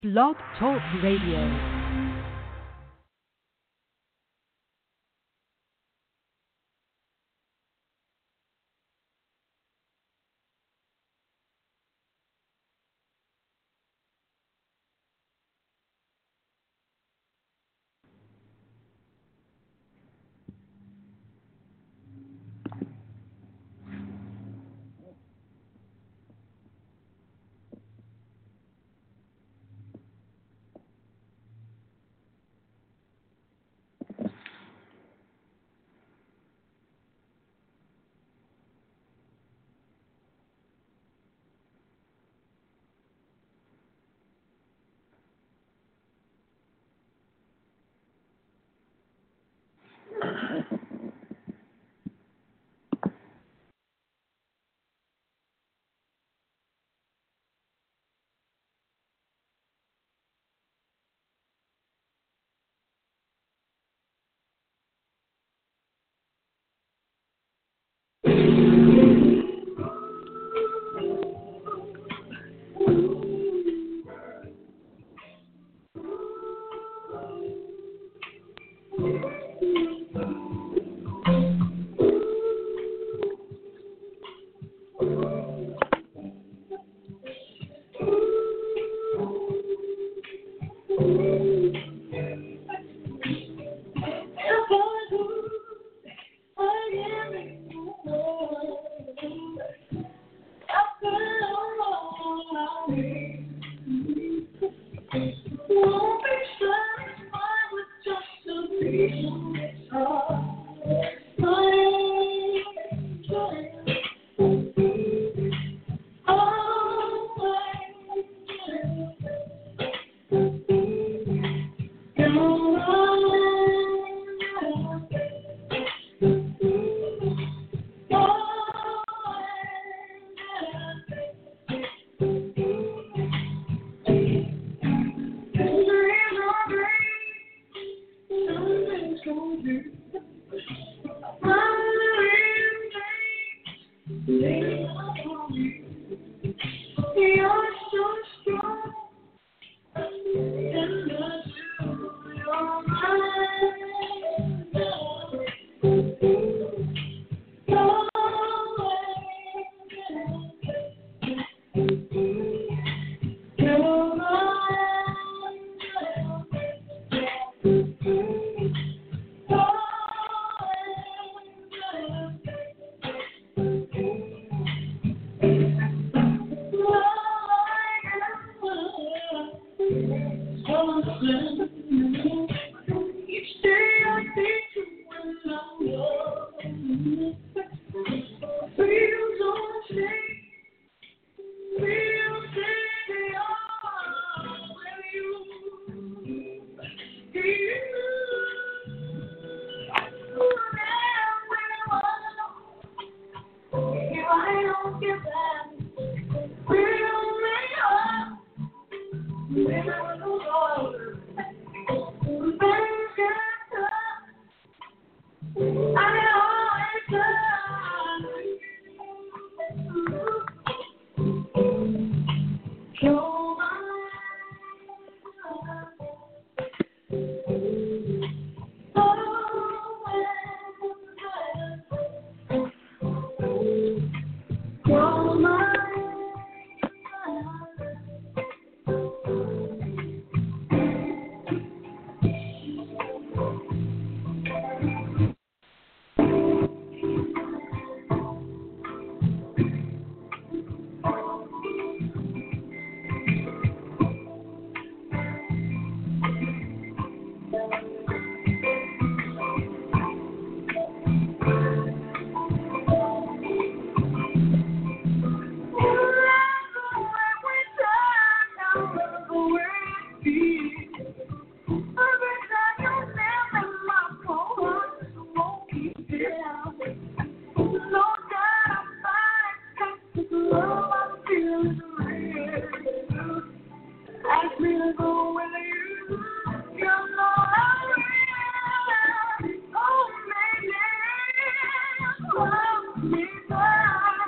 Blog Talk Radio.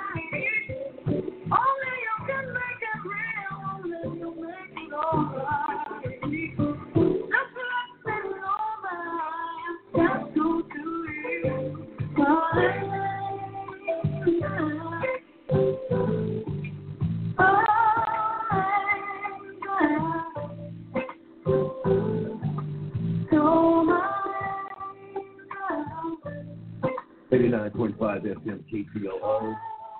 Only you can make it real, only you make it alright. 99.5 FM KPOO.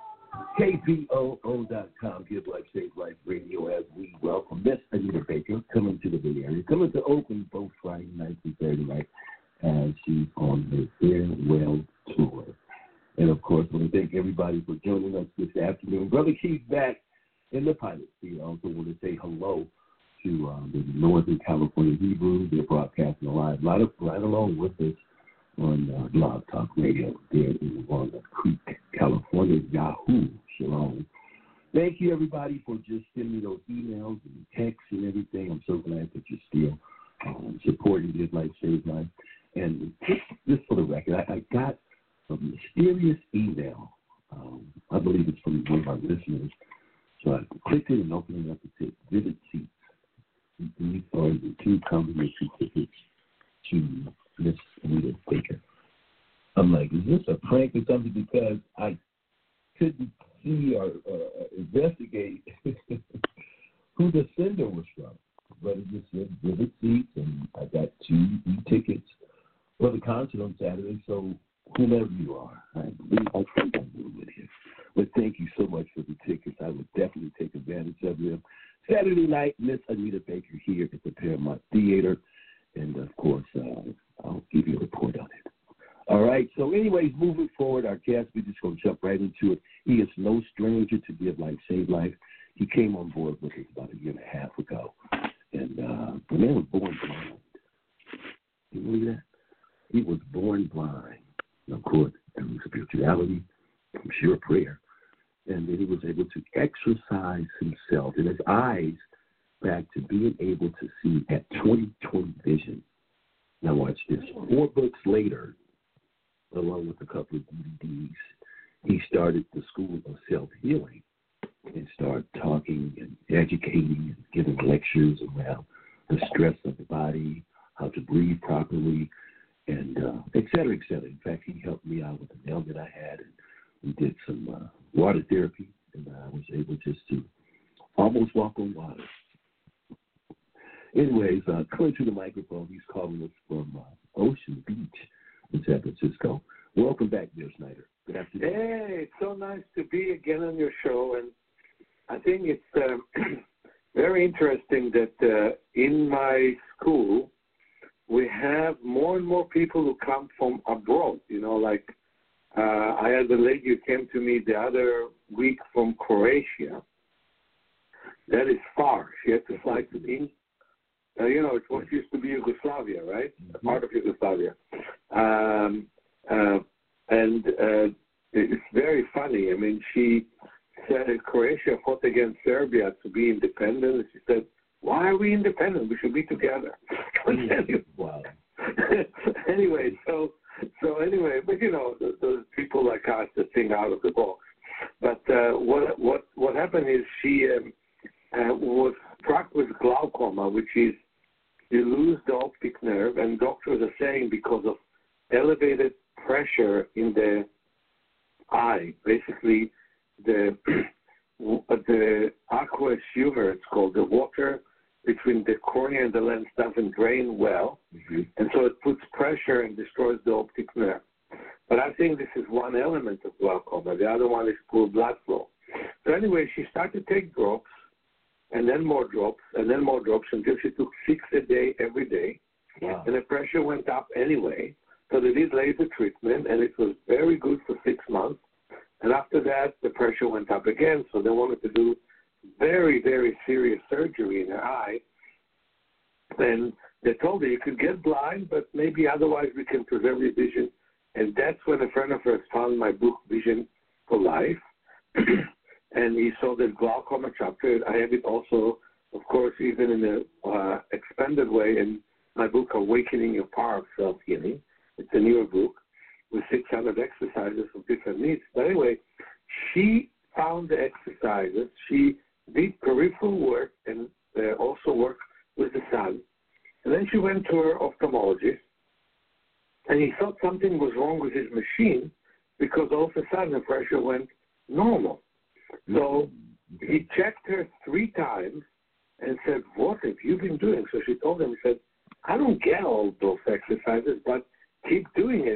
KPOO.com. Give Life, Save Life Radio as we welcome Miss Anita Baker coming to the Bay Area, coming to Oakland both Friday night and Saturday night as she's on her farewell tour. And, of course, I want to thank everybody for joining us this afternoon. Brother Keith back in the pilot seat. I also want to say hello to the Northern California Hebrew. They're broadcasting live right along with us on Blog Talk Radio there in Walnut Creek, California. Yahoo, shalom. Thank you, everybody, for just sending me those emails and texts and everything. I'm so glad that you're still supporting Live Life, Save Life. And just for the record, I got a mysterious email. I believe it's from one of our listeners. So I clicked it and opened it up. It said, Vivid Seats. These are the 2 complimentary tickets to Miss Anita Baker. I'm like, is this a prank or something? Because I couldn't see or investigate who the sender was from. But it just said Vivid Seats, and I got 2 tickets for the concert on Saturday. So whomever you are, I believe I think I'm doing with you. But thank you so much for the tickets. I would definitely take advantage of them. Saturday night, Miss Anita Baker here at the Paramount Theater. And, of course, I'll give you a report on it. All right. So, anyways, moving forward, our guest, we're just going to jump right into it. He is no stranger to Give Life, Save Life. He came on board with us about a year and a half ago. And the man was born blind. Can you believe that? He was born blind. And of course, through spirituality, I'm sure prayer. And then he was able to exercise himself and his eyes back to being able to see at 20/20 vision. Now watch this. 4 books later, along with a couple of DVDs, he started the School of Self-Healing and started talking and educating and giving lectures around the stress of the body, how to breathe properly, and et cetera, et cetera. In fact, he helped me out with an ailment I had, and we did some water therapy, and I was able just to almost walk on water. Anyways, coming to the microphone, he's calling us from Ocean Beach in San Francisco. Welcome back, dear Snyder. Good afternoon. Hey, it's so nice to be again on your show, and I think it's very interesting that in my school we have more and more people who come from abroad. You know, like I had a lady who came to me the other week from Croatia. That is far. She had to fly to me. You know, it's what used to be Yugoslavia, right? A part of Yugoslavia. And it's very funny. I mean, she said Croatia fought against Serbia to be independent. She said, why are we independent? We should be together. Wow. Anyway, so anyway, but you know, those people like us that think out of the box. But what happened is she was struck with glaucoma, which is you lose the optic nerve, and doctors are saying because of elevated pressure in the eye, basically the aqueous humor, it's called, the water between the cornea and the lens doesn't drain well, and so it puts pressure and destroys the optic nerve. But I think this is one element of glaucoma. The other one is poor blood flow. So anyway, she started to take drops, and then more drops, and then more drops, until she took 6 a day every day. Wow. And the pressure went up anyway. So they did laser treatment, and it was very good for 6 months. And after that, the pressure went up again. So they wanted to do very, very serious surgery in her eye. And they told her, you could get blind, but maybe otherwise we can preserve your vision. And that's when a friend of hers found my book, Vision for Life. And he saw the glaucoma chapter. I have it also, of course, even in an expanded way in my book, Awakening Your Power of Self-Healing. It's a newer book with 600 exercises for different needs. But anyway, she found the exercises. She did peripheral work and also worked with the sun. And then she went to her ophthalmologist, and he thought something was wrong with his machine because all of a sudden the pressure went normal. So he checked her 3 times and said, what have you been doing? So she told him, he said, I don't get all those exercises, but keep doing it.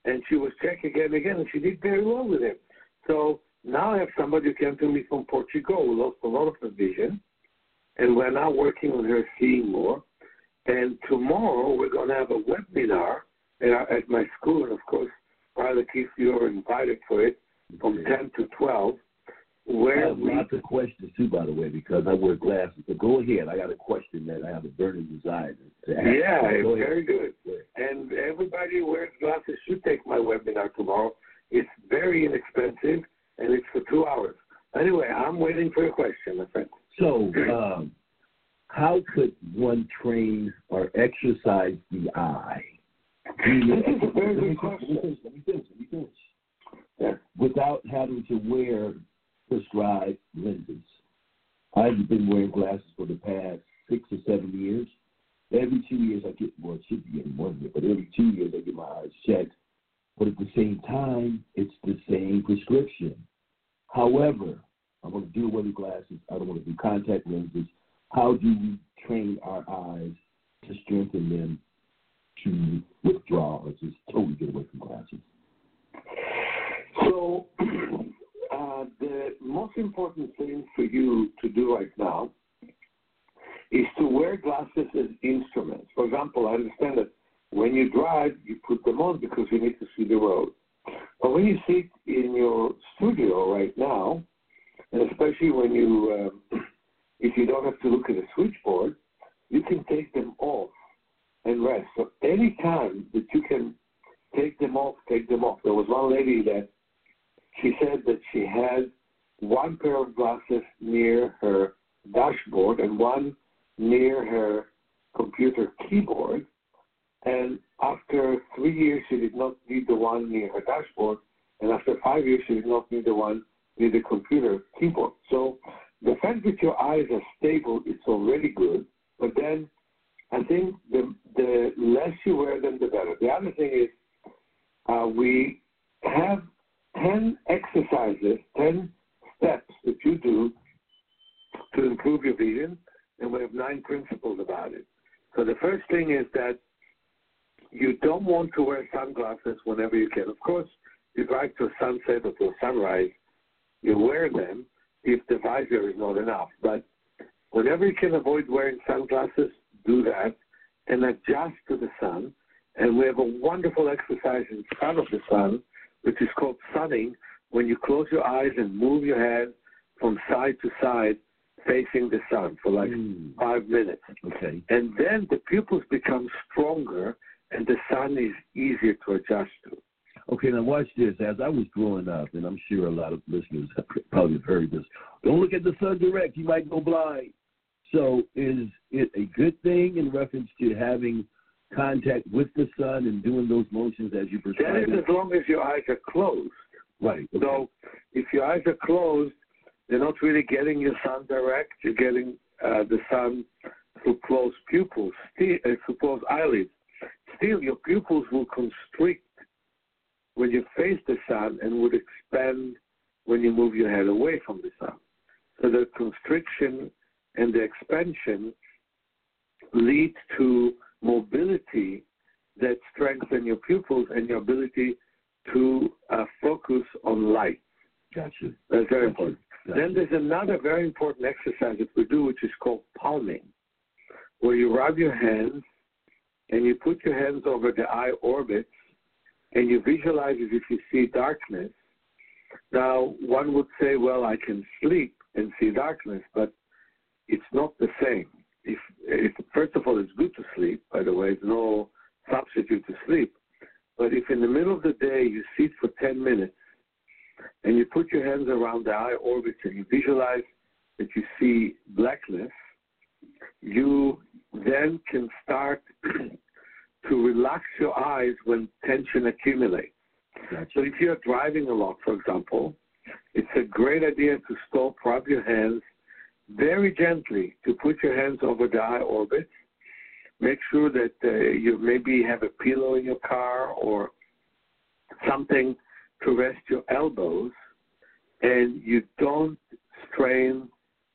and she was checking again, and she did very well with him. So now I have somebody who came to me from Portugal who lost a lot of her vision, and we're now working on her seeing more. And tomorrow we're going to have a webinar at my school, and of course, Father Keith, you're invited for it from 10 to 12. I have lots of questions too, by the way, because I wear glasses. So go ahead. I got a question that I have a burning desire to ask. Yeah, very good. And everybody who wears glasses should take my webinar tomorrow. It's very inexpensive, and it's for 2 hours. Anyway, I'm waiting for your question, my friend. So, how could one train or exercise the eye? This is a very good question. Let me finish. Yeah. Without having to wear prescribed lenses. I've been wearing glasses for the past 6 or 7 years. Every 2 years I get, well, it should be getting 1 year, but every 2 years I get my eyes checked. But at the same time, it's the same prescription. However, I'm going to do away with glasses. I don't want to do contact lenses. How do we train our eyes to strengthen them to withdraw or just totally get away from glasses? So the most important thing for you to do right now is to wear glasses as instruments. For example, I understand that when you drive, you put them on because you need to see the road. But when you sit in your studio right now, and especially when you, if you don't have to look at a switchboard, you can take them off and rest. So any time that you can take them off, take them off. There was one lady that she said that she had one pair of glasses near her dashboard and one near her computer keyboard. And after 3 years, she did not need the one near her dashboard. And after 5 years, she did not need the one near the computer keyboard. So the fact that your eyes are stable, it's already good. But then I think the less you wear them, the better. The other thing is we have 10 exercises, 10 steps that you do to improve your vision, and we have 9 principles about it. So the first thing is that you don't want to wear sunglasses whenever you can. Of course, you drive to a sunset or to a sunrise, you wear them if the visor is not enough. But whenever you can avoid wearing sunglasses, do that and adjust to the sun. And we have a wonderful exercise in front of the sun, which is called sunning, when you close your eyes and move your head from side to side facing the sun for like 5 minutes. Okay. And then the pupils become stronger and the sun is easier to adjust to. Okay, now watch this. As I was growing up, and I'm sure a lot of listeners have probably heard this, don't look at the sun direct. You might go blind. So is it a good thing in reference to having contact with the sun and doing those motions as you prescribe? That is as long as your eyes are closed. Right. Okay. So if your eyes are closed, you're not really getting your sun direct. You're getting the sun through closed pupils, through closed eyelids. Still, your pupils will constrict when you face the sun and would expand when you move your head away from the sun. So the constriction and the expansion lead to mobility that strengthen your pupils and your ability to focus on light. Gotcha. That's very important. Gotcha. Then there's another very important exercise that we do, which is called palming, where you rub your hands and you put your hands over the eye orbits and you visualize as if you see darkness. Now, one would say, well, I can sleep and see darkness, but it's not the same. If first of all, it's good to sleep, by the way, there's no substitute to sleep. But if in the middle of the day you sit for 10 minutes and you put your hands around the eye orbits and you visualize that you see blackness, you then can start to relax your eyes when tension accumulates. Gotcha. So if you're driving a lot, for example, it's a great idea to stop, rub your hands very gently, to put your hands over the eye orbits. Make sure that you maybe have a pillow in your car or something to rest your elbows, and you don't strain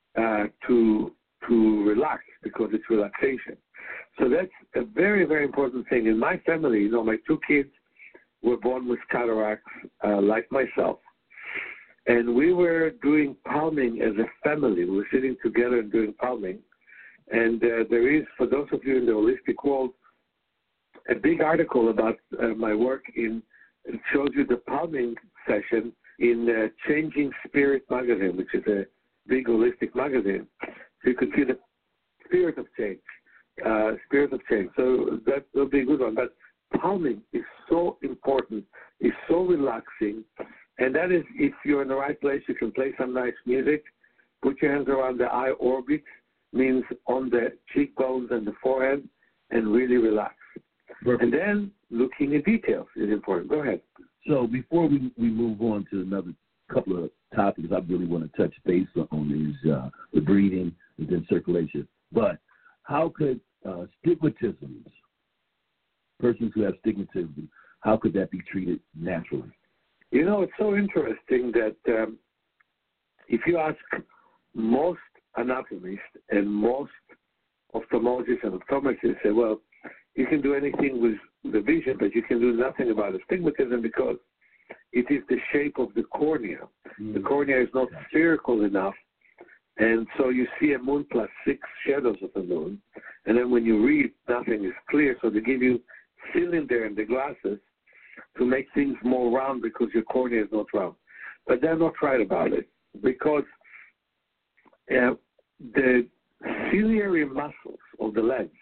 to relax because it's relaxation. So that's a very, very important thing. In my family, my 2 kids, were born with cataracts, like myself. And we were doing palming as a family. We were sitting together and doing palming. And there is, for those of you in the holistic world, a big article about my work it shows you the palming session in Changing Spirit magazine, which is a big holistic magazine. So you can see the spirit of change. So that will be a good one. But palming is so important. It's so relaxing. And that is, if you're in the right place, you can play some nice music. Put your hands around the eye orbit, means on the cheekbones and the forehead, and really relax. Perfect. And then looking at details is important. Go ahead. So before we move on to another couple of topics, I really want to touch base on is the breathing and then circulation. But how could stigmatisms, persons who have stigmatism, how could that be treated naturally? You know, it's so interesting that if you ask most anatomists and most ophthalmologists and optometrists, say, well, you can do anything with the vision, but you can do nothing about astigmatism because it is the shape of the cornea. The cornea is not spherical enough, and so you see a moon plus 6 shadows of the moon, and then when you read, nothing is clear, so they give you cylinder in the glasses to make things more round because your cornea is not round. But they're not right about it because the ciliary muscles of the lens,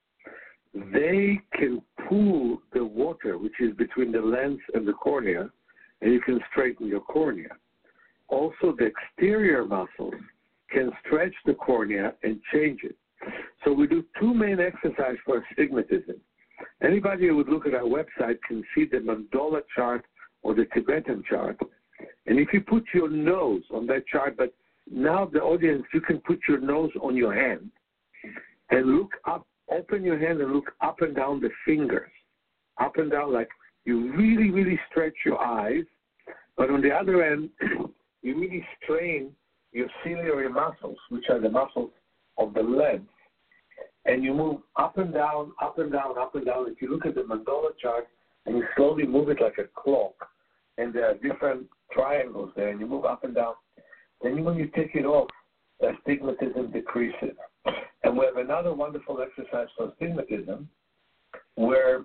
they can pull the water which is between the lens and the cornea, and you can straighten your cornea. Also, the exterior muscles can stretch the cornea and change it. So we do 2 main exercises for astigmatism. Anybody who would look at our website can see the mandala chart or the Tibetan chart. And if you put your nose on that chart, but now the audience, you can put your nose on your hand and look up, open your hand and look up and down the fingers, up and down, like you really, really stretch your eyes. But on the other end, you really strain your ciliary muscles, which are the muscles of the lens. And you move up and down, up and down, up and down. If you look at the mandala chart and you slowly move it like a clock, and there are different triangles there, and you move up and down, then when you take it off, the astigmatism decreases. And we have another wonderful exercise for astigmatism where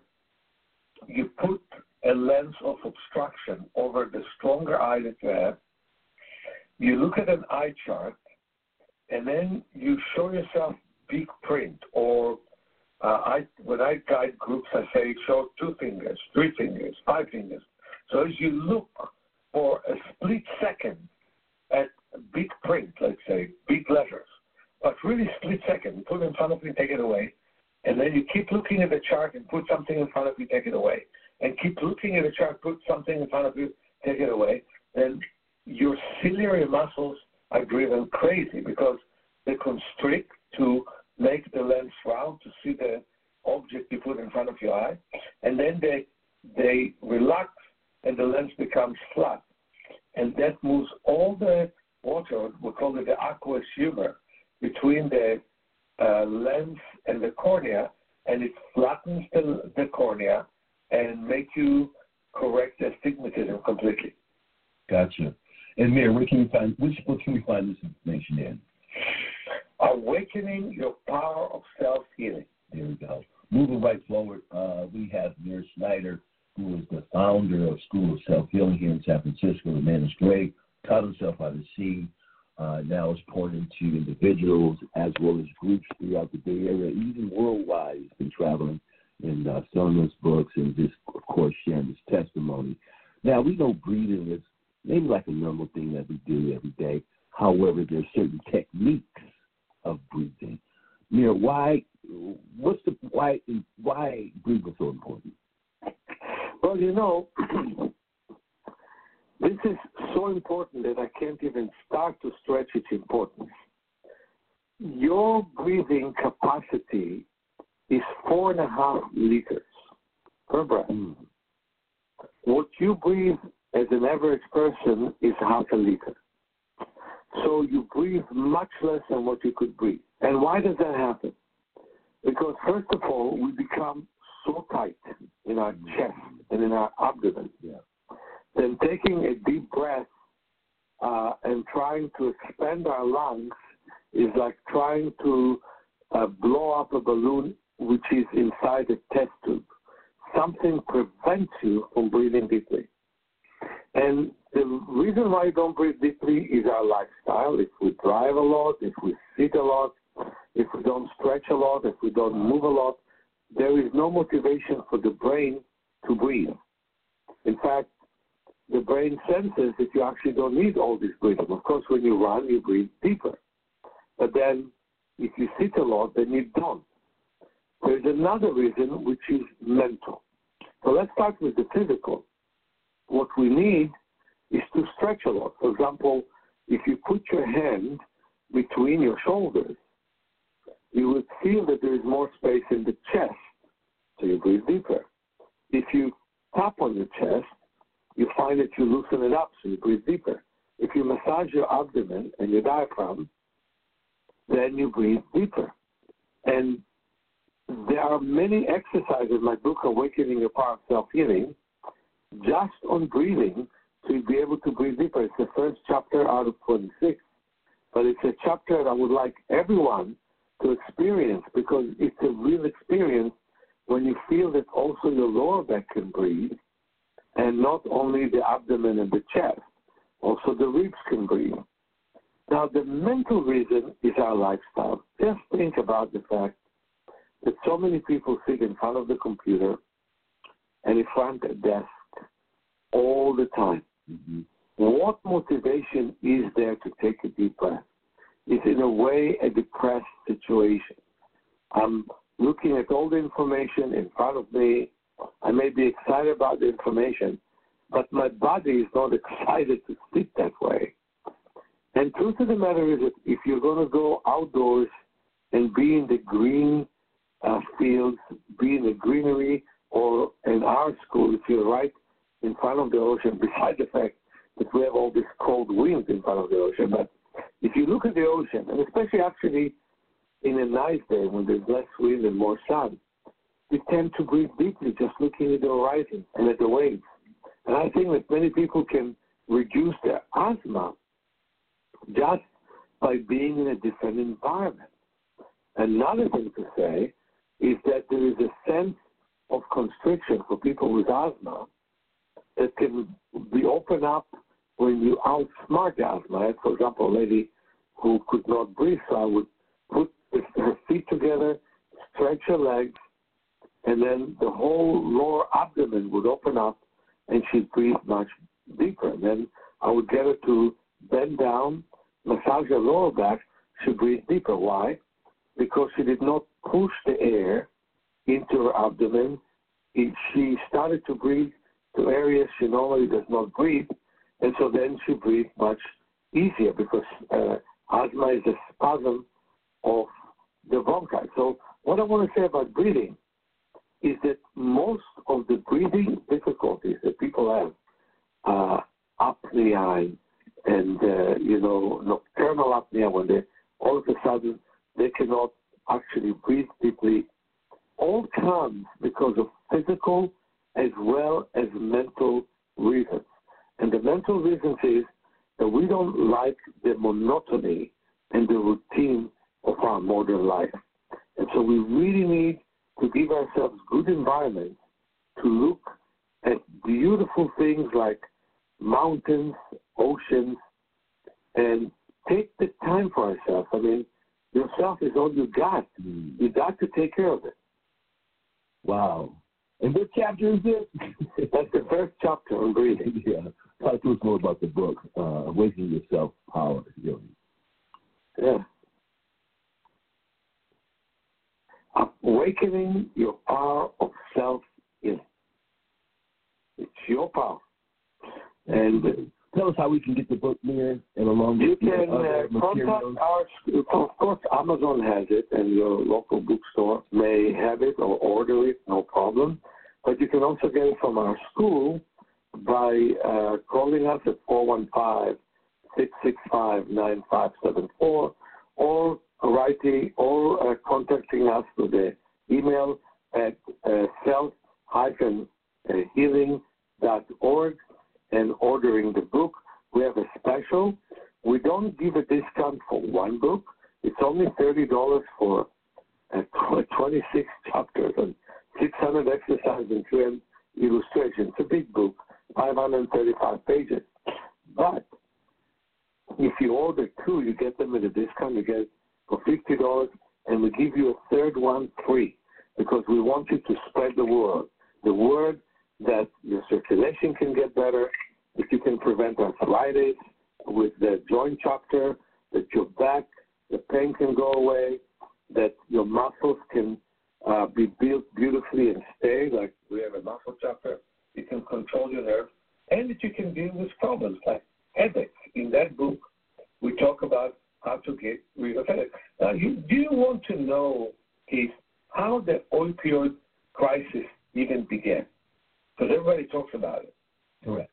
you put a lens of obstruction over the stronger eye that you have. You look at an eye chart, and then you show yourself big print, or when I guide groups, I say show 2 fingers, 3 fingers, 5 fingers. So as you look for a split second at big print, let's say, big letters, but really split second, put it in front of you, take it away, and then you keep looking at the chart and put something in front of you, take it away, and keep looking at the chart, put something in front of you, take it away, then your ciliary muscles are driven crazy because they constrict to make the lens round to see the object you put in front of your eye, and then they relax and the lens becomes flat. And that moves all the water, we call it the aqueous humor, between the lens and the cornea, and it flattens the cornea and make you correct the astigmatism completely. Gotcha. And Mayor, which book can we find this information in? Awakening Your Power of Self-Healing. There we go. Moving right forward, we have Mayor Snyder, who is the founder of School of Self-Healing here in San Francisco. The man is great, taught himself how to see, now is poured into individuals as well as groups throughout the Bay Area, even worldwide. He's been traveling and selling his books and just, of course, sharing his testimony. Now, we know breathing is maybe like a normal thing that we do every day. However, there's certain techniques of breathing. You know, why breathing so important? Well, you know, this is so important that I can't even start to stretch its importance. Your breathing capacity is 4.5 liters per breath. What you breathe as an average person is 0.5 liter. So you breathe much less than what you could breathe. And why does that happen? Because first of all, we become so tight in our chest and in our abdomen. Yeah. Then taking a deep breath and trying to expand our lungs is like trying to blow up a balloon which is inside a test tube. Something prevents you from breathing deeply. And the reason why you don't breathe deeply is our lifestyle. If we drive a lot, if we sit a lot, if we don't stretch a lot, if we don't move a lot, there is no motivation for the brain to breathe. In fact, the brain senses that you actually don't need all this breathing. Of course, when you run, you breathe deeper. But then if you sit a lot, then you don't. There's another reason, which is mental. So let's start with the physical. What we need is to stretch a lot. For example, if you put your hand between your shoulders, you would feel that there is more space in the chest, so you breathe deeper. If you tap on your chest, you find that you loosen it up, so you breathe deeper. If you massage your abdomen and your diaphragm, then you breathe deeper. And there are many exercises in my book, Awakening Your Power of Self-Healing, just on breathing, so you'll be able to breathe deeper. It's the first chapter out of 26, but it's a chapter that I would like everyone to experience, because it's a real experience when you feel that also your lower back can breathe, and not only the abdomen and the chest, also the ribs can breathe. Now, the mental reason is our lifestyle. Just think about the fact that so many people sit in front of the computer and in front of a desk all the time. Mm-hmm. What motivation is there to take a deep breath? It's in a way a depressed situation. I'm looking at all the information in front of me. I may be excited about the information, but my body is not excited to sit that way. And truth of the matter is that if you're going to go outdoors and be in the green fields, be in the greenery, or in our school, if you're right in front of the ocean, besides the fact that we have all this cold wind in front of the ocean, but if you look at the ocean, and especially actually in a nice day when there's less wind and more sun, we tend to breathe deeply just looking at the horizon and at the waves. And I think that many people can reduce their asthma just by being in a different environment. Another thing to say is that there is a sense of constriction for people with asthma that can be opened up when you outsmart the asthma. For example, a lady who could not breathe, so I would put her feet together, stretch her legs, and then the whole lower abdomen would open up and she'd breathe much deeper. And then I would get her to bend down, massage her lower back, she'd breathe deeper. Why? Because she did not push the air into her abdomen. She started to breathe to areas she normally does not breathe, and so then she breathed much easier because asthma is a spasm of the bronchi. So what I want to say about breathing is that most of the breathing difficulties that people have, apnea and nocturnal apnea, when they all of a sudden they cannot actually breathe deeply, all comes because of physical as well as mental reasons. And the mental reasons is that we don't like the monotony and the routine of our modern life. And so we really need to give ourselves good environments to look at beautiful things like mountains, oceans, and take the time for ourselves. I mean, yourself is all you got. You got to take care of it. Wow. And what chapter is this? That's the first chapter on breathing. Yeah. Talk to us more about the book, Awakening Your Self-Power. Yeah. Awakening your power of self-healing. It's your power. And tell us how we can get the book there and along with you can contact our, of course, Amazon has it, and your local bookstore may have it or order it, no problem. But you can also get it from our school by calling us at 415-665-9574 or writing or contacting us through the email at self-healing healing.org and ordering the book. We have a special. We don't give a discount for one book. It's only $30 for 26 chapters and 600 exercises and 300 illustrations. It's a big book, 535 pages. But if you order two, you get them at a discount. You get it for $50, and we give you a third one free because we want you to spread the word that your circulation can get better, that you can prevent arthritis with the joint chapter, that your back, the pain can go away, that your muscles can be built beautifully and stay, like we have a muscle chapter. You can control your nerves, and that you can deal with problems like headaches. In that book, we talk about how to get rid of headaches. Now, do you want to know, Keith, how the opioid crisis even began? Because everybody talks about it. Correct.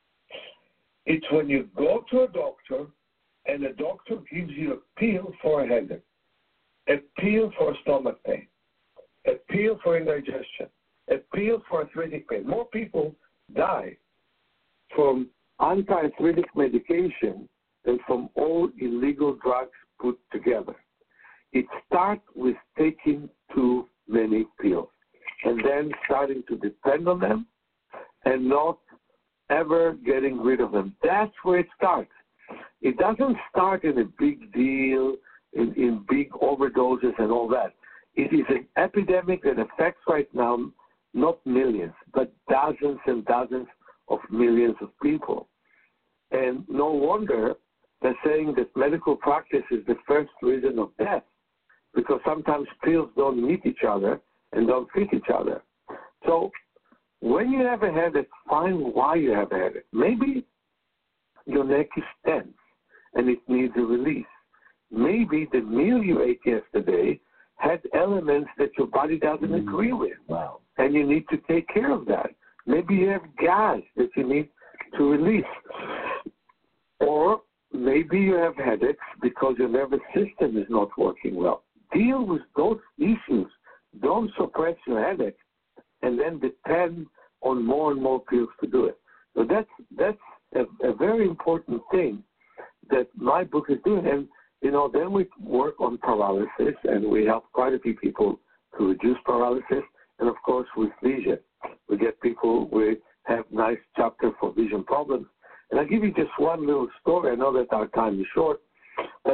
It's when you go to a doctor and the doctor gives you a pill for a headache, a pill for stomach pain, a pill for indigestion, a pill for arthritic pain. More people die from anti-arthritic medication than from all illegal drugs put together. It starts with taking too many pills and then starting to depend on them and not ever getting rid of them. That's where it starts. It doesn't start in a big deal, in big overdoses and all that. It is an epidemic that affects right now not millions, but dozens and dozens of millions of people. And no wonder they're saying that medical practice is the first reason of death, because sometimes pills don't meet each other and don't fit each other. So when you have a headache, find why you have a headache. Maybe your neck is tense and it needs a release. Maybe the meal you ate yesterday had elements that your body doesn't agree with. Wow. And you need to take care of that. Maybe you have gas that you need to release. Or maybe you have headaches because your nervous system is not working well. Deal with those issues. Don't suppress your headache and then depend on more and more pills to do it. So that's a very important thing that my book is doing. And, then we work on paralysis, and we help quite a few people to reduce paralysis. And, of course, with vision. We get people, we have nice chapter for vision problems. And I'll give you just one little story. I know that our time is short. But,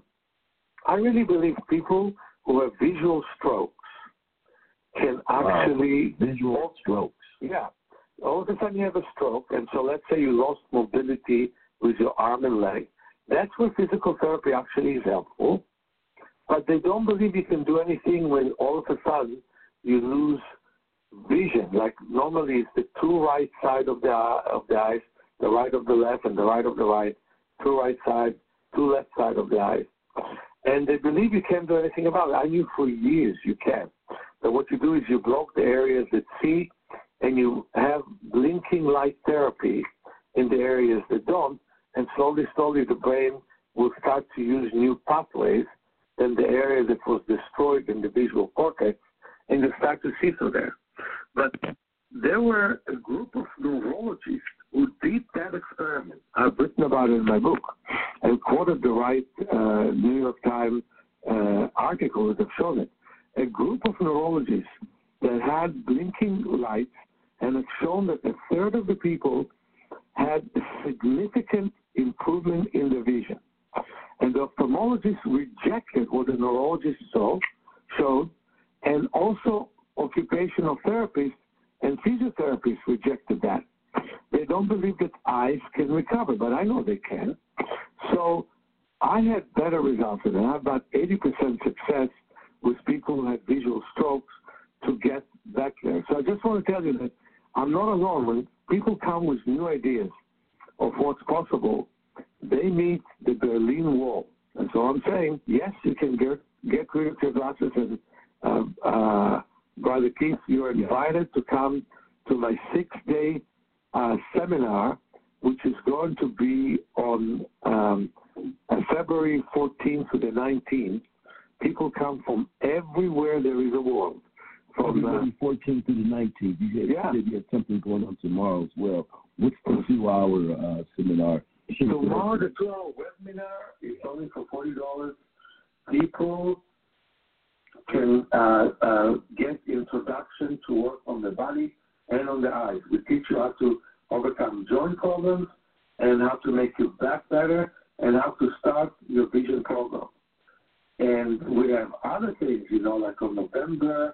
I really believe people who have visual strokes can actually... Wow. Visual strokes. Yeah. All of a sudden you have a stroke, and so let's say you lost mobility with your arm and leg. That's where physical therapy actually is helpful. But they don't believe you can do anything when all of a sudden you lose vision. Like normally it's the two right side of the eyes, the right of the left and the right of the right, two right side, two left side of the eyes. And they believe you can't do anything about it. I knew for years you can. But what you do is you block the areas that see, and you have blinking light therapy in the areas that don't, and slowly the brain will start to use new pathways in the area that was destroyed in the visual cortex, and you start to see through there. But there were a group of neurologists who did that experiment. I've written about it in my book and quoted the right New York Times article that have shown it. A group of neurologists that had blinking lights and have shown that a third of the people had a significant improvement in the vision. And the ophthalmologists rejected what the neurologists showed, and also occupational therapists and physiotherapists rejected that. They don't believe that eyes can recover, but I know they can. So I had better results, and I have about 80% success with people who had visual strokes to get back there. So I just want to tell you that I'm not alone. When people come with new ideas of what's possible, they meet the Berlin Wall. And so I'm saying, yes, you can get rid of your glasses. And Brother Keith, you're invited to come to my 6-day seminar, which is going to be on February 14th to the 19th. People come from everywhere there is a world. February 14th through the 19th. You said you had something going on tomorrow as well. What's the 2-hour seminar? Tomorrow, the 2-hour webinar is only for $40. People can get introduction to work on the body and on the eyes. We teach you how to overcome joint problems and how to make your back better and how to start your vision program. And we have other things, like on November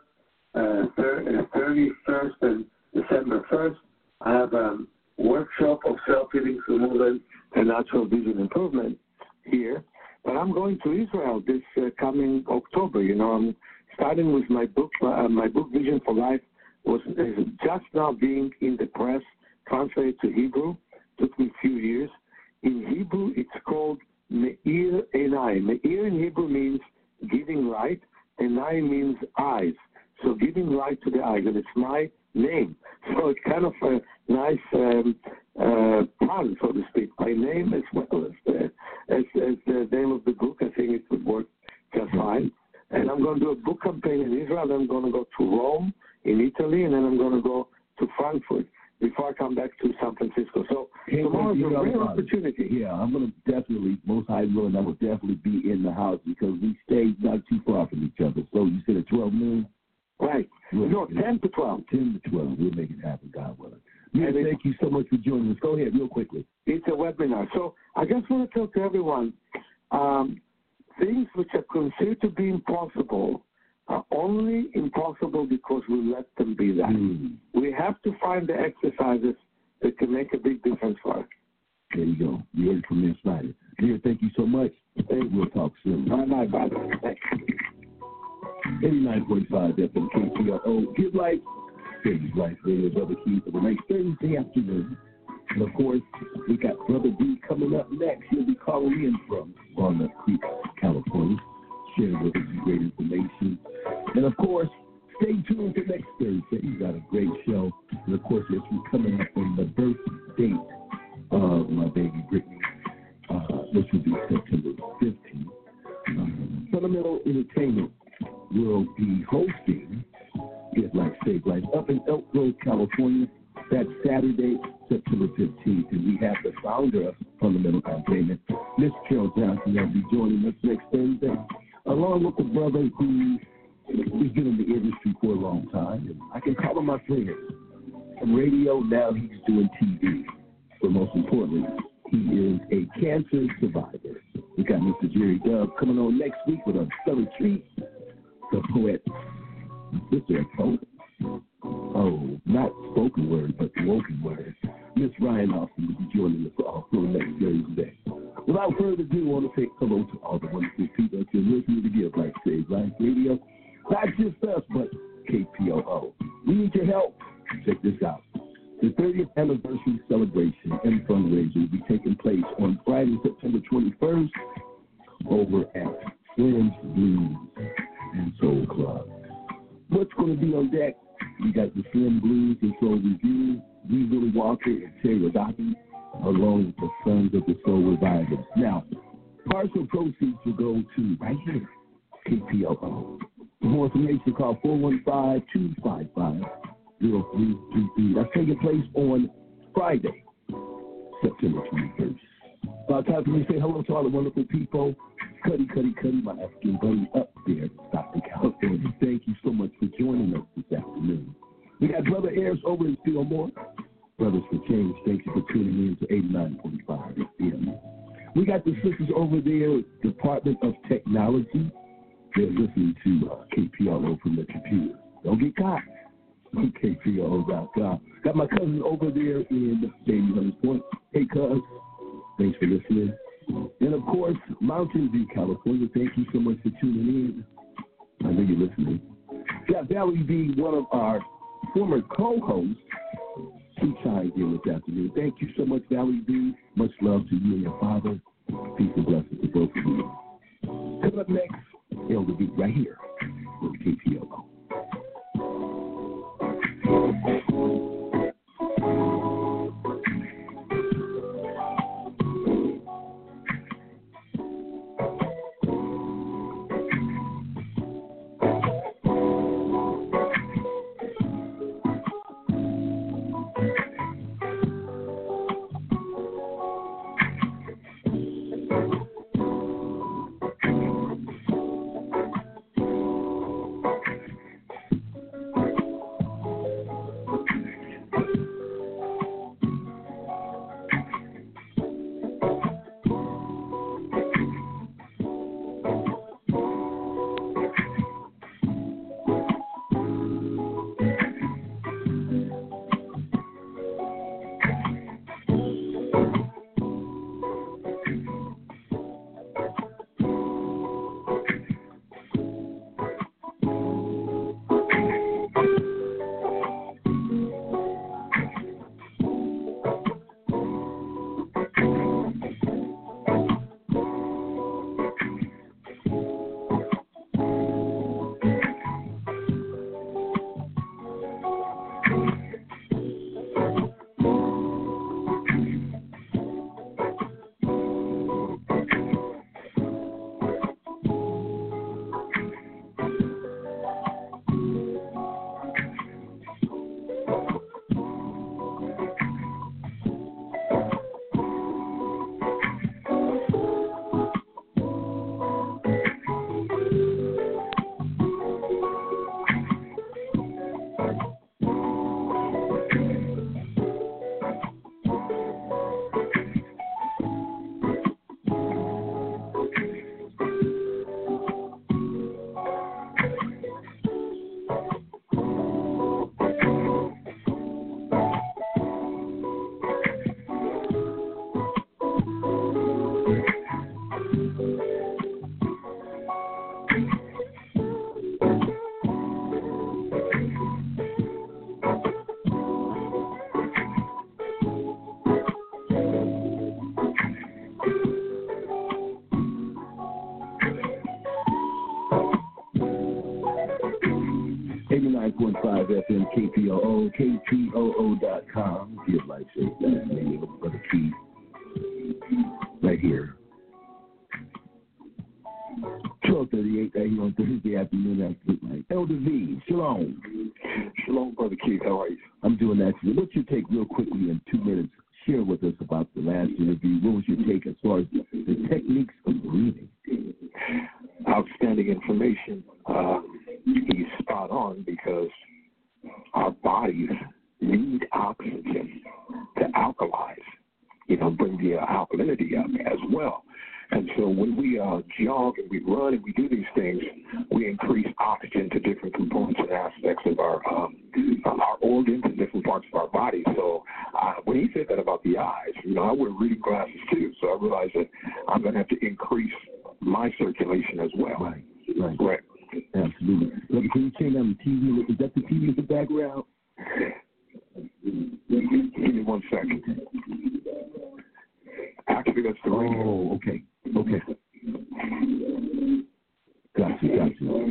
31st and December 1st, I have a workshop of self-healing movement and natural vision improvement here. But I'm going to Israel this coming October. I'm starting with my book. My book, Vision for Life, is just now being in the press, translated to Hebrew. Took me a few years. In Hebrew, it's called Me'ir Einai. Me'ir in Hebrew means giving light. Einai means eyes. So giving light to the eyes, and it's my name. So it's kind of a nice pun, so to speak. My name as well as the name of the book. I think it would work just fine. And I'm going to do a book campaign in Israel. Then I'm going to go to Rome in Italy, and then I'm going to go to Frankfurt before I come back to San Francisco. So tomorrow's a real opportunity. Yeah, I'm going to definitely, most high will, and I will definitely be in the house because we stay not too far from each other. So you said at 12 noon? Right. 10 to 12. 10 to 12. We'll make it happen, God willing. Yeah, thank you so much for joining us. Go ahead, real quickly. It's a webinar. So I just want to tell to everyone, things which are considered to be impossible are only impossible because we let them be that. We have to find the exercises that can make a big difference for us. There you go. You heard it from Ms. Snyder. Dear, thank you so much. We'll talk soon. Bye, bye. Thanks. 89.5 FM KPRO. Give life. Stage Life Radio, Brother Keith, for the next Thursday afternoon. And of course, we got Brother D coming up next. He'll be calling in from Walnut Creek, California, sharing with us some great information. And of course, stay tuned for next Thursday. He's got a great show. And of course, as we're coming up on the birth date of my baby Brittany, which will be September 15th, Fundamental Entertainment will be hosting Get Life, Save Life up in Elk Grove, California. That's Saturday, September 15th. And we have the founder of Fundamental Entertainment, Miss Carol Johnson, that'll be joining us next Thursday, along with the brother who has been in the industry for a long time. And I can call him my friend. From radio, now he's doing TV. But most importantly, he is a cancer survivor. We got Mr. Jerry Dove coming on next week with a stellar treat. The poet. Is there a poet? Oh, not spoken word, but spoken word. Miss Ryan Austin will be joining us all for the next Thursday. Without further ado, I want to say hello to all the wonderful people that you're listening to Give Life, Save Life Radio. Not just us, but KPOO. We need your help. Check this out. The 30th anniversary celebration and fundraiser will be taking place on Friday, September 21st, over at Slim's Blues and Soul Club. What's going to be on deck? We got the Slim Blues and Soul Review, Lee Willie Walker and Terry Wadaki, along with the Sons of the Soul Revivers. Now, partial proceeds will go to right here, KPOO. For more information, call 415-255-0333. That's taking place on Friday, September 21st. About time for me to say hello to all the wonderful people. Cuddy, my African buddy up there in Stockton, California. Thank you so much for joining us this afternoon. We got Brother Ayers over in Fillmore. Brothers for Change, thank you for tuning in to 89.5 FM. We got the sisters over there, Department of Technology. They're listening to KPRO from the computer. Don't get caught. KPRO.com. Got my cousin over there in Baby Hunters Point. Hey, cuz. Thanks for listening. And, of course, Mountain View, California. Thank you so much for tuning in. I know you're listening. Got Valerie B., one of our former co-hosts. She chimed in this afternoon. Thank you so much, Valerie B. Much love to you and your father. Peace and blessings to both of you. Coming up next, Elder Beat right here with KPOO. 99.5 FM KPOO, KPOO.com. If you'd like to say that, maybe look for the feed right here. 12:38 right here on Thursday afternoon after night. Elder V, shalom. Shalom, Brother Keith. How are you? I'm doing excellent. What's your take, real quickly, in 2 minutes? Share with us about the last interview. What was your take as far as the techniques of breathing? Outstanding information. He's spot on because our bodies need oxygen to alkalize, bring the alkalinity up as well. And so when we jog and we run and we do these things, we increase oxygen to different components and aspects of our organs and different parts of our body. So when he said that about the eyes, I wear reading glasses too, so I realized that I'm going to have to increase my circulation as well. Right. Absolutely. Look, can you change on the TV? Is that the TV in the background? Give me 1 second. Actually, that's the radio. Oh, okay. Gotcha.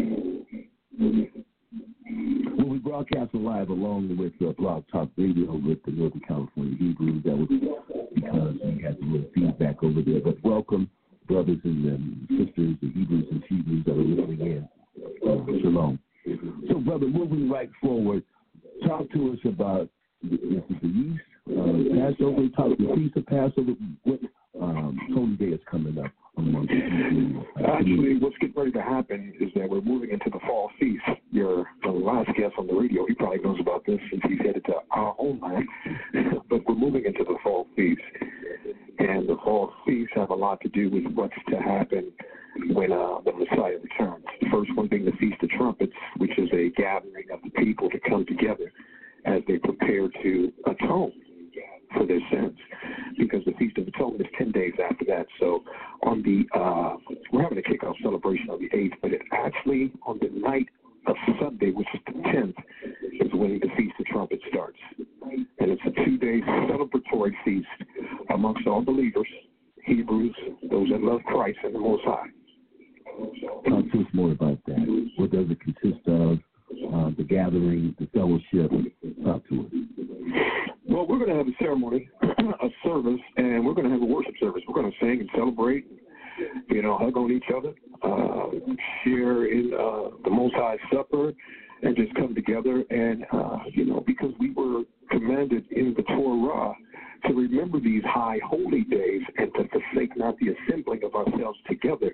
Well, we broadcasted live along with Blog Talk Radio with the Northern California Hebrews. That was because we had some little feedback over there. But welcome, brothers and sisters, the Hebrews and Hebrews that are listening in. Shalom. So, brother, moving right forward, talk to us about the yeast, Passover. Talk the Feast of Passover. What holy day is coming up among the Actually, what's getting ready to happen is that we're moving into the fall feast. Your last guest on the radio, he probably knows about this since he's headed to our homeland. But we're moving into the fall feast. And the fall feasts have a lot to do with what's to happen when the Messiah returns. The first one being the Feast of Trumpets, which is a gathering of the people to come together as they prepare to atone for their sins, because the Feast of Atonement is 10 days after that. So on we're having a kickoff celebration on the 8th, but it actually on the night of Sunday, which is the 10th, is when the Feast of Trumpets starts. And it's a 2-day celebratory feast amongst all believers, Hebrews, those that love Christ and the Most High. Talk to us more about that. What does it consist of? The gathering, the fellowship. Talk to us. Well, we're going to have a ceremony, a service, and we're going to have a worship service. We're going to sing and celebrate, hug on each other, share in the Most High Supper, and just come together. And, because we were commanded in the Torah to remember these high holy days and to forsake not the assembling of ourselves together.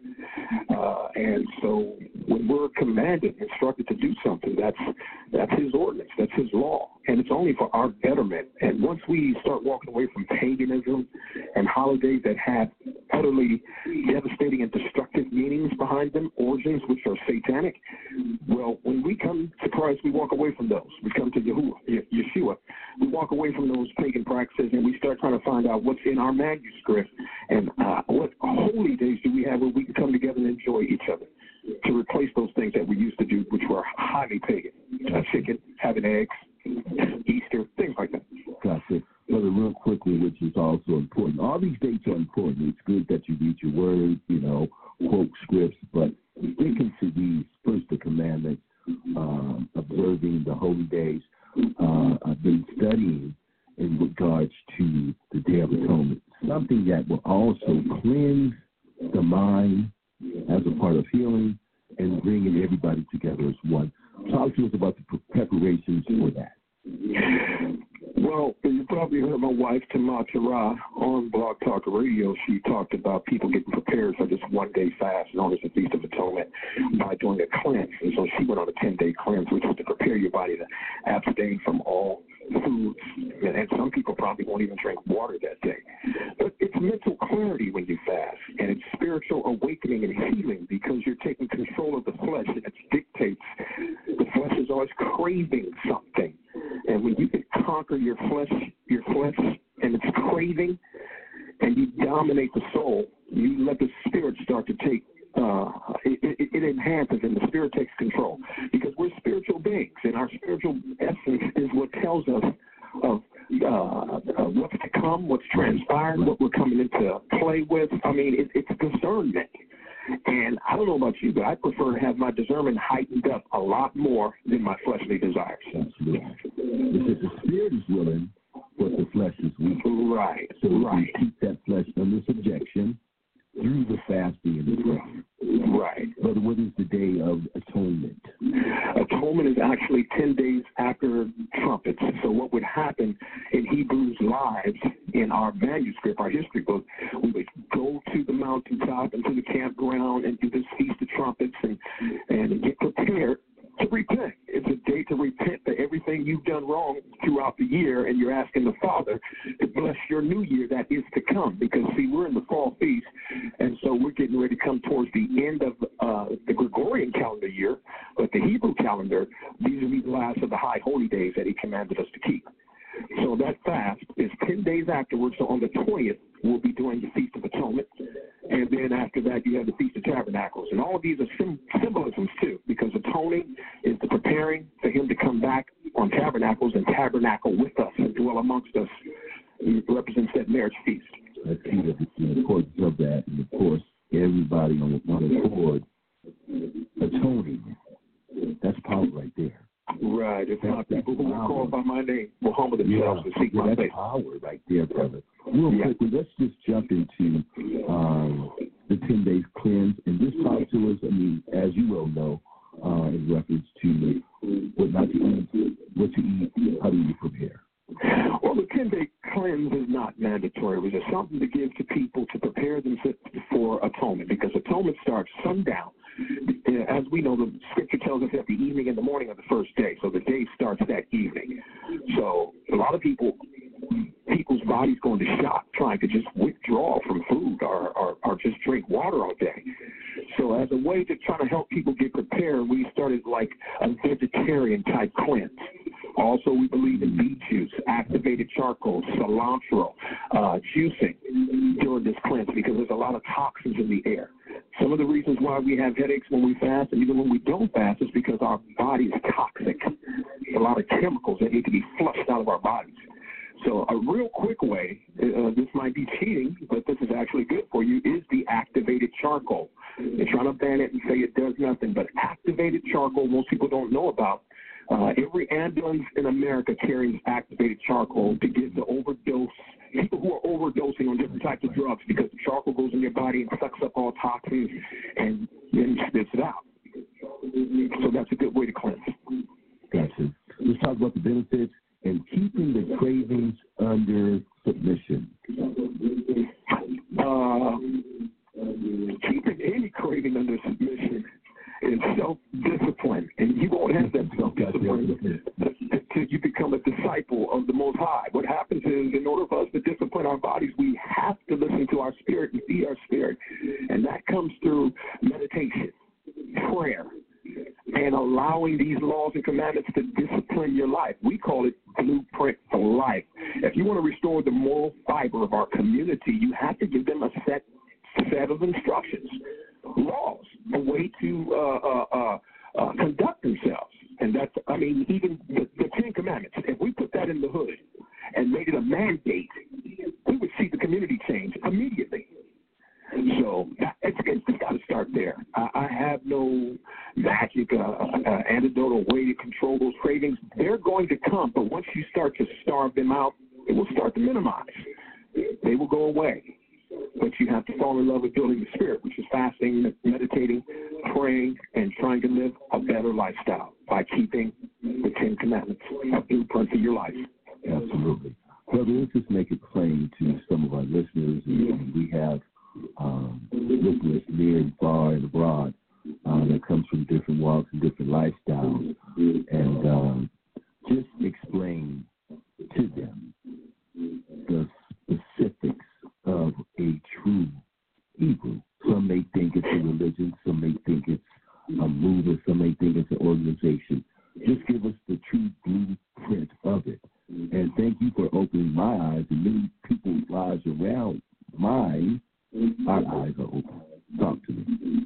And so when we're commanded, instructed to do something, that's his ordinance, that's his law, and it's only for our betterment. And once we start walking away from paganism and holidays that have utterly devastating and destructive meanings behind them, origins which are satanic, well, when we come to Christ, we walk away from those. We come to Yeshua. We walk away from those pagan practices, and we start trying to find out what's in our manuscript and what holy days do we have where we can come together and enjoy each other, to replace those things that we used to do, which were highly pagan. Chicken, having eggs, Easter, things like that. Gotcha. Brother, real quickly, which is also important. All these dates are important. It's good that you read your word, quote scripts, but think into these, first the commandments, observing the holy days. I've been studying in regards to the Day of Atonement, something that will also cleanse the mind as a part of healing and bringing everybody together as one. Talk to us about the preparations for that. Well, you probably heard my wife, Tamar Terah, on Blog Talk Radio. She talked about people getting prepared for this one-day fast known as the Feast of Atonement by doing a cleanse. And so she went on a 10-day cleanse, which was to prepare your body to abstain from all foods. And some people probably won't even drink water that day. But it's mental clarity when you fast, and it's spiritual awakening and healing because you're taking control of the flesh, and it dictates. The flesh is always craving something. And when you can conquer your flesh and its craving, and you dominate the soul, you let the spirit start to take, it enhances and the spirit takes control. Because we're spiritual beings, and our spiritual essence is what tells us of what's to come, what's transpiring, what we're coming into play with. I mean, it's discernment. And I don't know about you, but I prefer to have my discernment heightened up a lot more than my fleshly desires. Absolutely. Because the spirit is willing, but the flesh is weak. Right. So we keep that flesh under subjection through the fasting and the prayer. Right. But what is the Day of Atonement? Atonement is actually 10 days after trumpets. So what would happen in Hebrews' lives in our manuscript, our history book, we would go to the mountaintop and to the campground and do this Feast of Trumpets and get prepared to repent. It's a day to repent for everything you've done wrong throughout the year, and you're asking the Father to bless your new year that is to come. Because, see, we're in the fall feast, and so we're getting ready to come towards the end of the Gregorian calendar year, but the Hebrew calendar, these will be the last of the high holy days that he commanded us to keep. So that fast is 10 days afterwards. So on the 20th, we'll be doing the Feast of Atonement. And then after that, you have the Feast of Tabernacles. And all of these are symbolisms, too, because atoning is the preparing for him to come back on Tabernacles and tabernacle with us and dwell amongst us. It represents that marriage feast. Let's see the importance of that. And, of course, everybody on the board atoning. That's power right there. Right. If my people who are called by my name will humble themselves and seek my face. That's power right there, brother. Real quickly, let's just jump into the 10 days cleanse. And this talk to us, I mean, as you well know, in reference to what not to eat, what to eat, how do you prepare? Well, the 10-day cleanse is not mandatory. It was just something to give to people to prepare themselves for atonement, because atonement starts sundown. As we know, the scripture tells us that the evening and the morning are the first day, so the day starts that evening. So a lot of people's bodies go into shock trying to just withdraw from food or just drink water all day. So as a way to try to help people get prepared, we started like a vegetarian-type cleanse. Also, we believe in beet juice, activated charcoal, cilantro, juicing during this cleanse, because there's a lot of toxins in the air. Some of the reasons why we have headaches when we fast and even when we don't fast is because our body is toxic. There's a lot of chemicals that need to be flushed out of our bodies. So a real quick way, this might be cheating, but this is actually good for you, is the activated charcoal. They're trying to ban it and say it does nothing, but activated charcoal, most people don't know about. Every ambulance in America carries activated charcoal to give the overdose, people who are overdosing on different types of drugs, because the charcoal goes in your body and sucks up all toxins and then spits it out. So that's a good way to cleanse. Gotcha. Let's talk about the benefits and keeping the cravings under submission. Keeping any craving under submission is self-discipline, and you won't have that self-discipline until you become a disciple of the Most High. What happens is, in order for us to discipline our bodies, we have to listen to our spirit and feed our spirit, and that comes through meditation, prayer, and allowing these laws and commandments to discipline your life. We call it blueprint for life. If you want to restore the moral fiber of our community, you have to give them a set of instructions, laws, a way to conduct themselves. And that's, I mean, even the Ten Commandments, if we put that in the hood and made it a mandate, we would see the community change immediately. So it's got to start there. I have no magic antidote or way to control those cravings. They're going to come, but once you start to starve them out, it will start to minimize. They will go away. But you have to fall in love with building the spirit, which is fasting, meditating, praying, and trying to live a better lifestyle by keeping the Ten Commandments, a blueprint for your life. Absolutely. Brother, let's just make it plain to some of our listeners, and we have listeners near and far and abroad that comes from different walks and different lifestyles, and just explain to them the specifics of a true Hebrew. Some may think it's a religion, some may think it's a movement, some may think it's an organization. Just give us the true blueprint of it. And thank you for opening my eyes and many people's eyes around mine. Our eyes are open. Talk to me.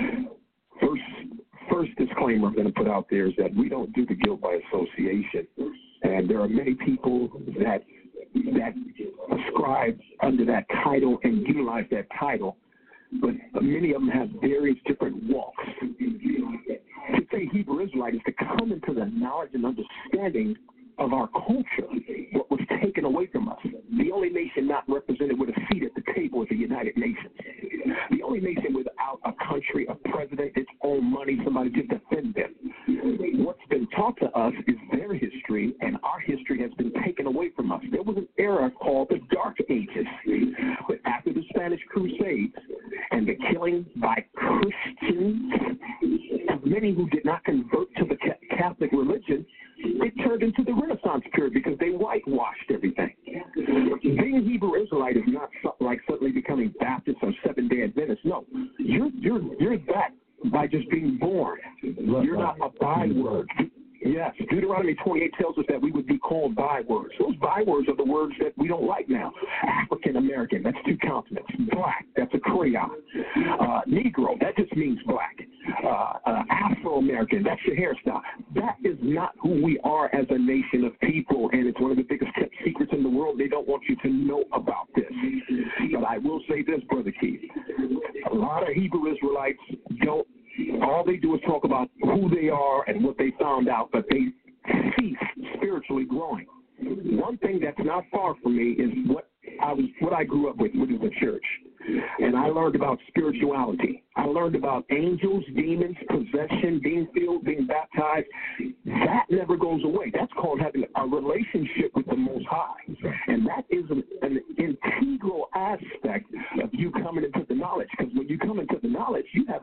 First disclaimer I'm going to put out there is that we don't do the guilt by association. And there are many people that ascribe under that title and utilize that title but many of them have various different walks. To say Hebrew Israelite is to come into the knowledge and understanding of our culture, what was taken away from us. The only nation not represented with a seat at the table is the United Nations. The only nation without a country, a president, its own money, somebody to defend them. What's been taught to us is their history, and our history has been taken away from us. There was an era called the Dark Ages, but after the Spanish Crusades and the killing by Christians, many who did not convert to the Catholic religion, it turned into the Renaissance period because they whitewashed everything. Being Hebrew Israelite is not like suddenly becoming Baptist or Seventh-day Adventist. No, you're that by just being born. You're not a byword. Yes, Deuteronomy 28 tells us that we would be called bywords. Those bywords are the words that we don't like now. African American, that's two consonants. Black, that's a crayon. Negro, that just means black. Afro American, that's your hairstyle. That is not who we are as a nation of people, and it's one of the biggest kept secrets in the world. They don't want you to know about this. But I will say this, Brother Keith. A lot of Hebrew Israelites don't. All they do is talk about who they are and what they found out, but they cease spiritually growing. One thing that's not far from me is what I grew up with, which is the church. And I learned about spirituality. I learned about angels, demons, possession, being filled, being baptized. That never goes away. That's called having a relationship with the Most High. And that is an integral aspect of you coming into the knowledge. Because when you come into the knowledge, you have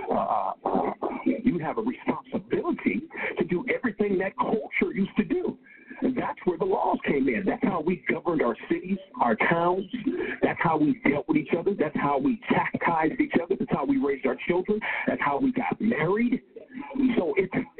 a responsibility to do everything that culture used to do. And that's where the laws came in. That's how we governed our cities, our towns. That's how we dealt with each other. That's how we chastised each other. That's how we raised our children. That's how we got married. So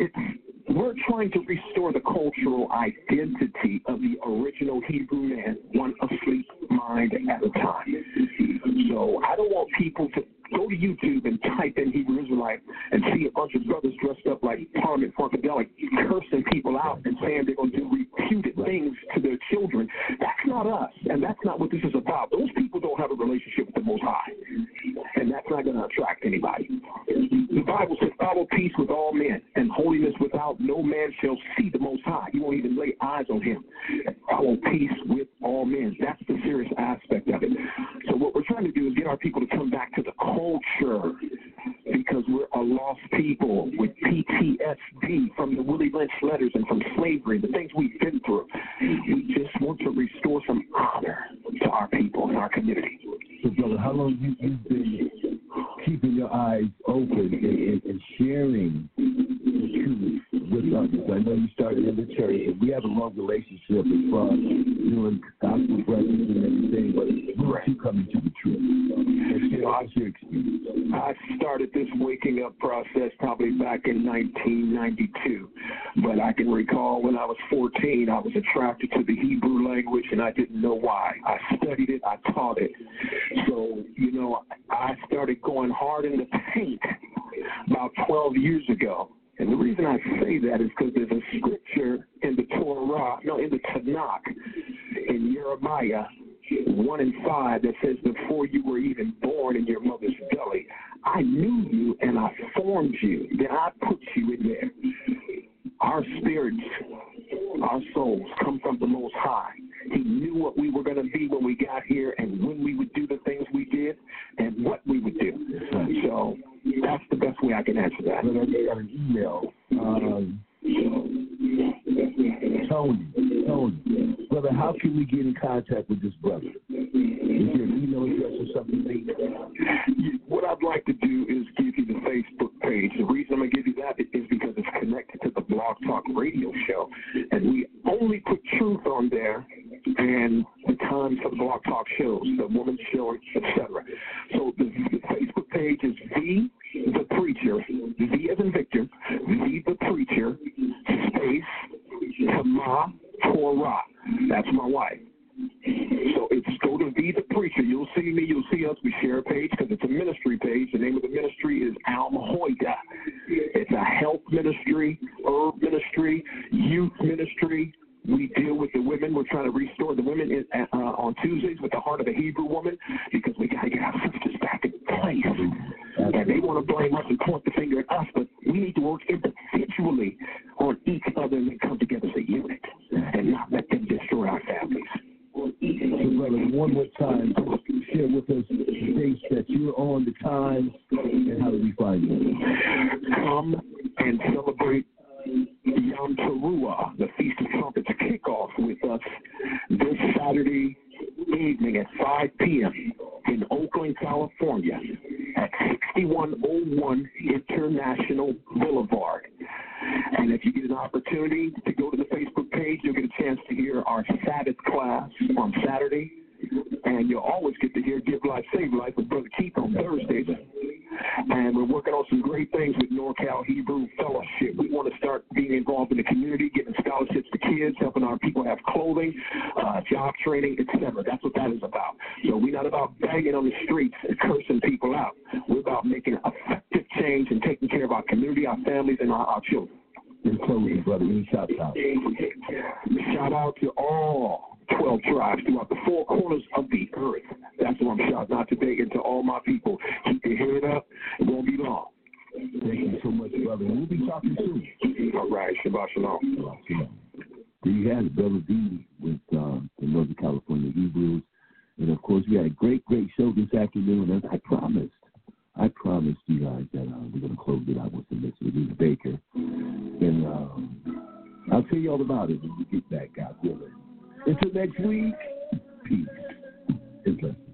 we're trying to restore the cultural identity of the original Hebrew man, one asleep mind at a time. So I don't want people to go to YouTube and type in Hebrew Israelite and see a bunch of brothers dressed up like Parliament Funkadelic cursing people out and saying they're going to do reputed things to their children. That's not us, and that's not what this is about. Those people don't have a relationship with the Most High, and that's not going to attract anybody. The Bible says, follow peace with all men, and holiness without no man shall see the Most High. You won't even lay eyes on him. Follow peace with all men. That's the serious aspect of it. So what we're trying to do is get our people to come back to the culture, because we're a lost people with PTSD from the Willie Lynch letters and from slavery, the things we've been through. We just want to restore some honor to our people and our community. So, brother, how long have you been keeping your eyes open and sharing the truth with others? I know you started in the church, and we have a long relationship as far as doing gospel breakfasts and everything, but you coming to the truth. What's your experience? I started this waking up process probably back in 1992, but I can recall when I was 14, I was attracted to the Hebrew language, and I didn't know why. I studied it, I taught it. So, I started going hard in the paint about 12 years ago. And the reason I say that is because there's a scripture in the in the Tanakh, in Jeremiah 1:5, that says, before you were even born in your mother's belly, I knew you and I formed you. Then I put you in there. Our spirits, our souls come from the Most High. He knew what we were going to be when we got here, and when we would do the things we did, and what we would do. So that's the best way I can answer that. But I got an email. Tony, brother, how can we get in contact with this brother? Is there an email address or something? What I'd like to do is give you the Facebook page. The reason I'm going to give you that is because it's connected to the Blog Talk radio show, and we only put truth on there and the times of Blog Talk shows, the woman's show, etc. So the Facebook page is The Preacher, V as in Victor, The Preacher, space, Tama Torah. That's my wife. So it's go to The Preacher. You'll see me, you'll see us. We share a page because it's a ministry page. The name of the ministry is Alma Hoida. It's a health ministry, herb ministry, youth ministry, We deal with the women. We're trying to restore the women on Tuesdays with the heart of a Hebrew woman, because we got to get our sisters back in place. And they want to blame us and point the finger at us, but we need to work individually on each other and then come together as a unit and not let them destroy our families. So, brother, one more time, share with us the dates that you're on, the times, and how do we find you? Come and celebrate Yom Teruah, the Feast of Trumpets, a kickoff with us this Saturday evening at 5 p.m. in Oakland, California at 6101 International Boulevard. And if you get an opportunity to go to the Facebook page, you'll get a chance to hear our Sabbath class on Saturday. And you'll always get to hear Give Life, Save Life with Brother Keith on Thursdays. And we're working on some great things with NorCal Hebrew Fellowship. We want to start being involved in the community, giving scholarships to kids, helping our people have clothing, job training, etc. That's what that is about. So we're not about banging on the streets and cursing people out. We're about making effective change and taking care of our community, our families, and our children. In closing, brother, any shout out? Shout out to all 12 tribes throughout the four corners of the earth. That's what I'm shouting out today, and to all my people. Keep your head up. It won't be long. Thank you so much, brother. We'll be talking soon. All right. Shabbat shalom. Shabbat shalom. There you have it, Brother D with the Northern California Hebrews. And, of course, we had a great, great show this afternoon. As I promised you guys that we're going to close it out with some Miss Louise Baker. And I'll tell you all about it when we get back, God willing. Until next week, peace and blessings.